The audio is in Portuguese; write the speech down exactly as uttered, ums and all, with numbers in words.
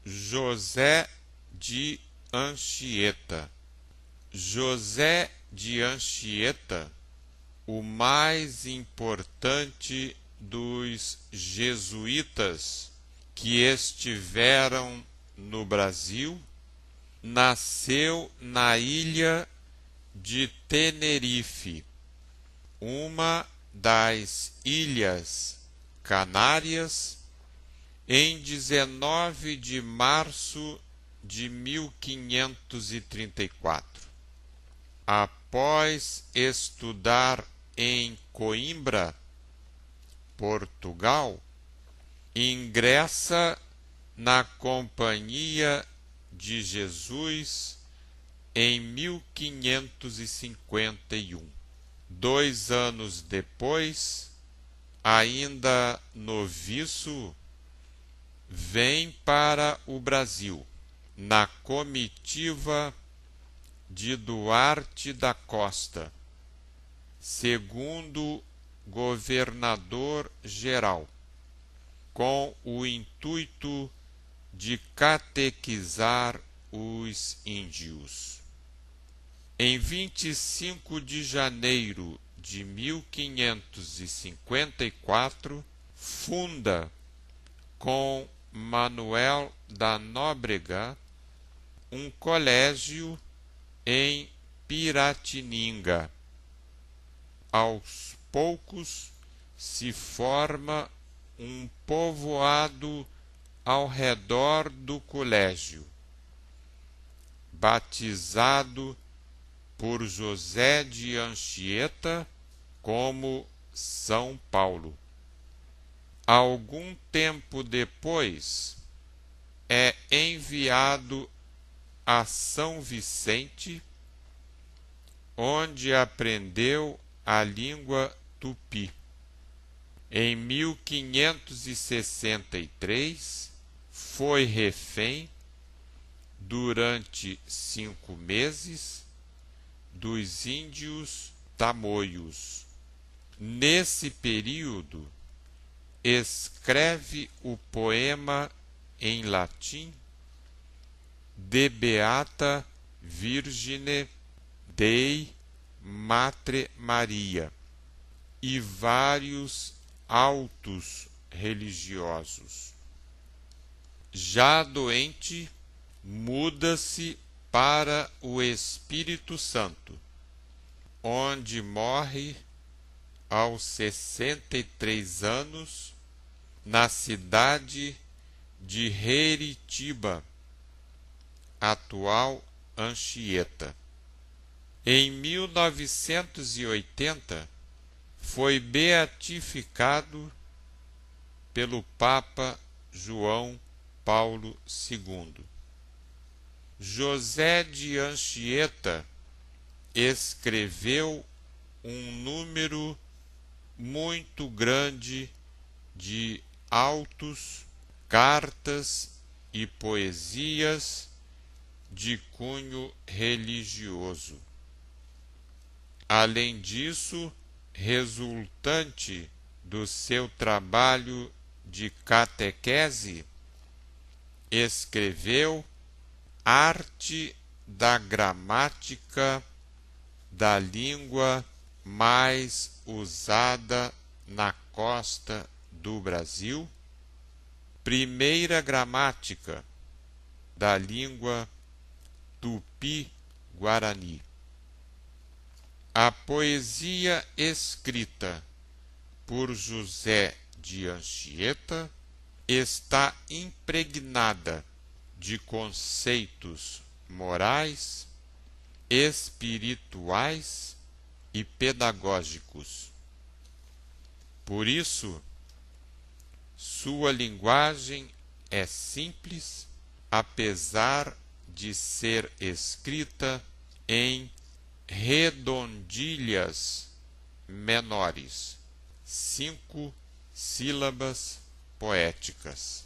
José de Anchieta. José de Anchieta, o mais importante dos jesuítas que estiveram no Brasil, nasceu na ilha de Tenerife, uma das Ilhas Canárias, em dezenove de março de mil quinhentos e trinta e quatro. Após estudar em Coimbra, Portugal, ingressa na Companhia de Jesus em mil quinhentos e cinquenta e um. Dois anos depois, ainda noviço, vem para o Brasil, na comitiva de Duarte da Costa, segundo governador-geral, com o intuito de catequizar os índios. Em vinte e cinco de janeiro de mil quinhentos e cinquenta e quatro, funda com Manuel da Nóbrega um colégio em Piratininga. Aos poucos se forma um povoado ao redor do colégio, batizado por José de Anchieta como São Paulo. Algum tempo depois, é enviado a São Vicente, onde aprendeu a língua tupi. Em mil quinhentos e sessenta e três, foi refém durante cinco meses dos índios tamoios. Nesse período, escreve o poema em latim De Beata Virgine Dei Matre Maria e vários autos religiosos. Já doente, muda-se para o Espírito Santo, onde morre aos sessenta e três anos na cidade de Heritiba, atual Anchieta. Em mil novecentos e oitenta, foi beatificado pelo Papa João Paulo segundo. José de Anchieta escreveu um número muito grande de autos, cartas e poesias de cunho religioso. Além disso, resultante do seu trabalho de catequese, escreveu Arte da Gramática da Língua mais usada na costa do Brasil, Primeira Gramática da Língua Tupi-Guarani. A poesia escrita por José de Anchieta está impregnada de conceitos morais, espirituais e pedagógicos. Por isso, sua linguagem é simples, apesar de ser escrita em redondilhas menores, cinco sílabas poéticas.